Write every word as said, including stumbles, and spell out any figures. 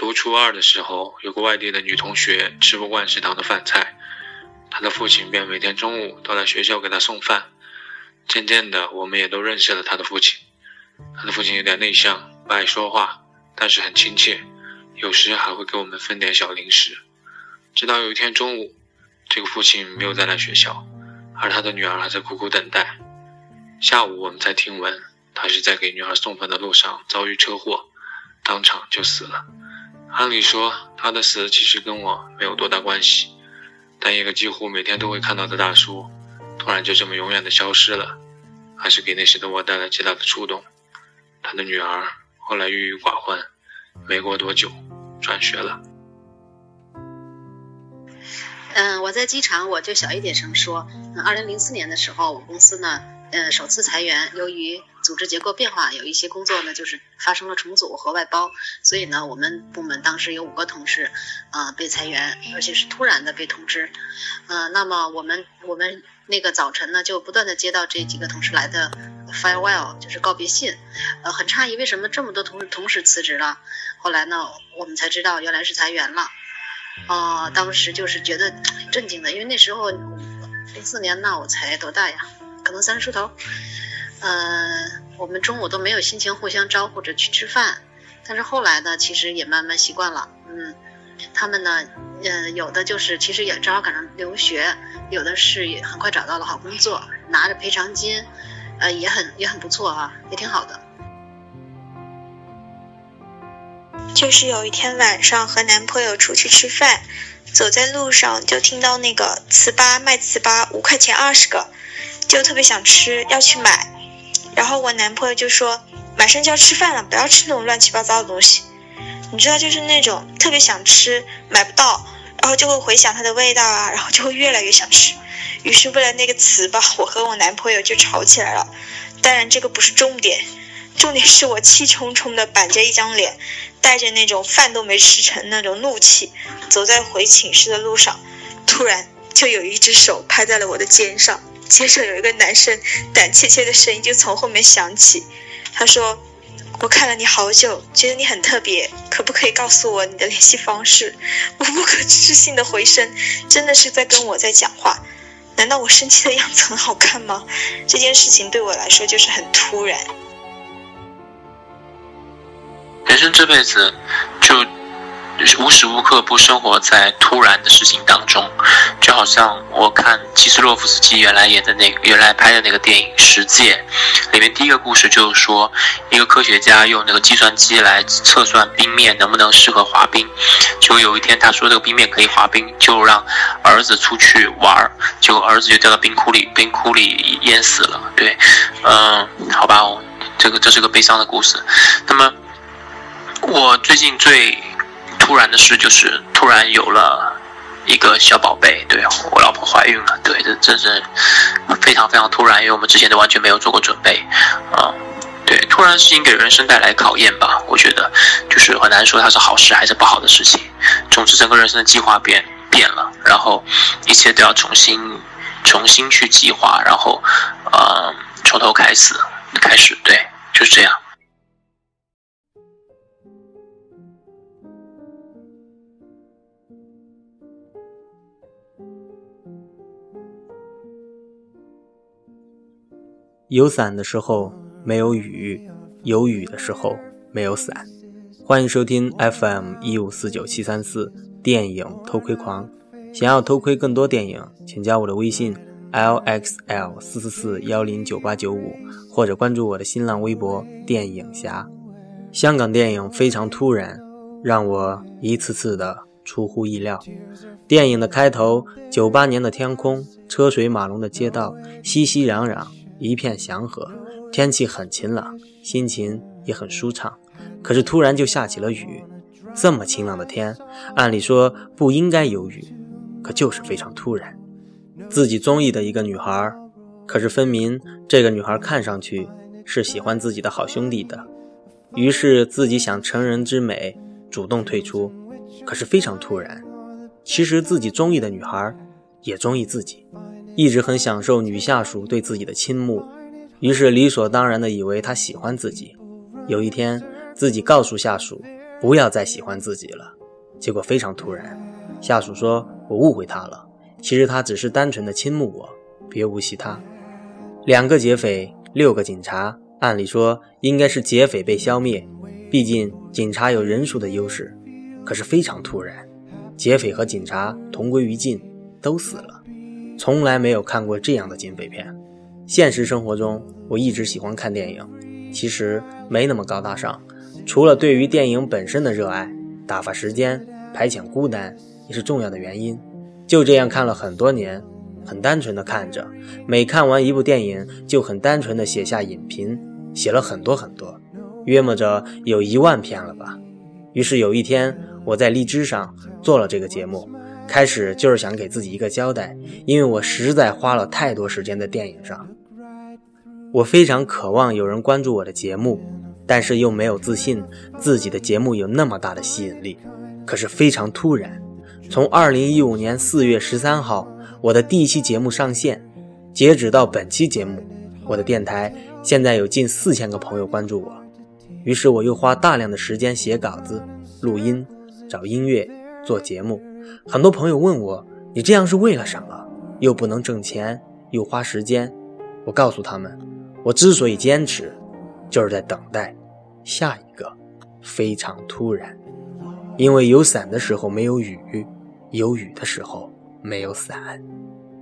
读初二的时候，有个外地的女同学吃不惯食堂的饭菜，她的父亲便每天中午都来学校给她送饭。渐渐的，我们也都认识了她的父亲。她的父亲有点内向，不爱说话，但是很亲切，有时还会给我们分点小零食。直到有一天中午，这个父亲没有再来学校，而他的女儿还在苦苦等待。下午我们才听闻，他是在给女儿送饭的路上遭遇车祸，当场就死了。按理说他的死其实跟我没有多大关系，但一个几乎每天都会看到的大叔突然就这么永远的消失了，还是给那时的我带来极大的触动。他的女儿后来郁郁寡欢，没过多久转学了。 嗯，我在机场我就小一点声说，嗯，二零零四年的时候，我公司呢，呃，首次裁员，由于组织结构变化，有一些工作呢就是发生了重组和外包，所以呢，我们部门当时有五个同事，呃，被裁员，而且是突然的被通知，呃，那么我们我们那个早晨呢，就不断的接到这几个同事来的 farewell， 就是告别信，呃，很诧异为什么这么多同事同时辞职了，后来呢，我们才知道原来是裁员了。啊、呃，当时就是觉得震惊的，因为那时候零四年呢，我才多大呀？可能三十出头。呃，我们中午都没有心情互相招呼着去吃饭，但是后来呢，其实也慢慢习惯了。嗯，他们呢，呃，有的就是其实也正好赶上留学，有的是也很快找到了好工作，拿着赔偿金，呃，也很也很不错啊，也挺好的。 就是有一天晚上和男朋友出去吃饭，走在路上就听到那个糍粑卖糍粑五块钱二十个，就特别想吃，要去买。然后我男朋友就说马上就要吃饭了，不要吃那种乱七八糟的东西。你知道就是那种特别想吃买不到，然后就会回想它的味道啊，然后就会越来越想吃。于是为了那个糍粑，我和我男朋友就吵起来了。当然这个不是重点，重点是我气冲冲的板着一张脸，带着那种饭都没吃成那种怒气，走在回寝室的路上，突然就有一只手拍在了我的肩上，接着有一个男生胆怯怯的声音就从后面响起，他说，我看了你好久，觉得你很特别，可不可以告诉我你的联系方式？我不可置信的回声，真的是在跟我在讲话，难道我生气的样子很好看吗？这件事情对我来说就是很突然。 人生这辈子就无时无刻不生活在突然的事情当中，就好像我看基斯洛夫斯基原来演的那个原来拍的那个电影《十戒》里面，第一个故事就是说一个科学家用那个计算机来测算冰面能不能适合滑冰，结果有一天他说这个冰面可以滑冰，就让儿子出去玩，结果儿子就掉到冰窟里，冰窟里淹死了。对，嗯、呃，好吧，这个这是个悲伤的故事。那么我最近最突然的事就是突然有了一个小宝贝，对，我老婆怀孕了，对，这真是非常非常突然，因为我们之前都完全没有做过准备啊、嗯。对，突然事情给人生带来考验吧，我觉得就是很难说它是好事还是不好的事情。总之，整个人生的计划变变了，然后一切都要重新重新去计划，然后呃从头开始开始，对，就是这样。 有伞的时候没有雨，有雨的时候没有伞。欢迎收听 F M 一五四九七三四电影偷窥狂。想要偷窥更多电影，请加我的微信 L X L 四四四一零九八九五，或者关注我的新浪微博电影侠。香港电影非常突然，让我一次次的出乎意料。电影的开头，九八年的天空，车水马龙的街道，熙熙攘攘，一片祥和，天气很晴朗，心情也很舒畅。可是突然就下起了雨，这么晴朗的天，按理说不应该有雨，可就是非常突然。自己中意的一个女孩，可是分明这个女孩看上去是喜欢自己的好兄弟的，于是自己想成人之美，主动退出，可是非常突然。其实自己中意的女孩也中意自己，一直很享受女下属对自己的倾慕，于是理所当然地以为她喜欢自己。有一天自己告诉下属不要再喜欢自己了。结果非常突然，下属说我误会他了，其实他只是单纯的倾慕我，别无其他。两个劫匪，六个警察，按理说应该是劫匪被消灭，毕竟警察有人数的优势。可是非常突然，劫匪和警察同归于尽，都死了。从来没有看过这样的警匪片。现实生活中我一直喜欢看电影，其实没那么高大上，除了对于电影本身的热爱，打发时间排遣孤单也是重要的原因。就这样看了很多年，很单纯的看着，每看完一部电影就很单纯的写下影评，写了很多很多，约摸着有一万篇了吧。于是有一天我在荔枝上做了这个节目，开始就是想给自己一个交代，因为我实在花了太多时间在电影上。我非常渴望有人关注我的节目，但是又没有自信自己的节目有那么大的吸引力。可是非常突然，从二零一五年四月十三号我的第一期节目上线，截止到本期节目，我的电台现在有近四千个朋友关注我。于是我又花大量的时间写稿子、录音、找音乐、做节目。很多朋友问我，你这样是为了什么？又不能挣钱，又花时间。我告诉他们，我之所以坚持，就是在等待下一个非常突然。因为有伞的时候没有雨，有雨的时候没有伞。